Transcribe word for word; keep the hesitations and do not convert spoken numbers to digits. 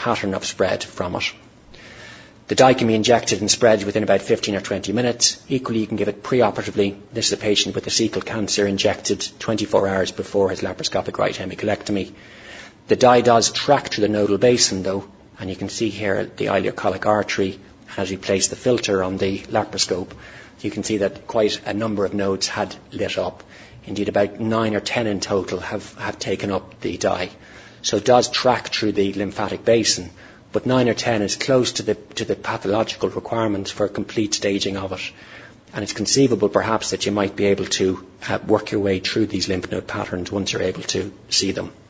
pattern of spread from it. The dye can be injected and spread within about fifteen or twenty minutes. Equally, you can give it preoperatively. This is a patient with cecal cancer injected twenty-four hours before his laparoscopic right hemicolectomy. The dye does track through the nodal basin, though, and you can see here the ileocolic artery. As we place the filter on the laparoscope, you can see that quite a number of nodes had lit up. Indeed, about nine or ten in total have, have taken up the dye. So it does track through the lymphatic basin, but nine or ten is close to the, to the pathological requirements for complete staging of it. And it's conceivable, perhaps, that you might be able to uh, work your way through these lymph node patterns once you're able to see them.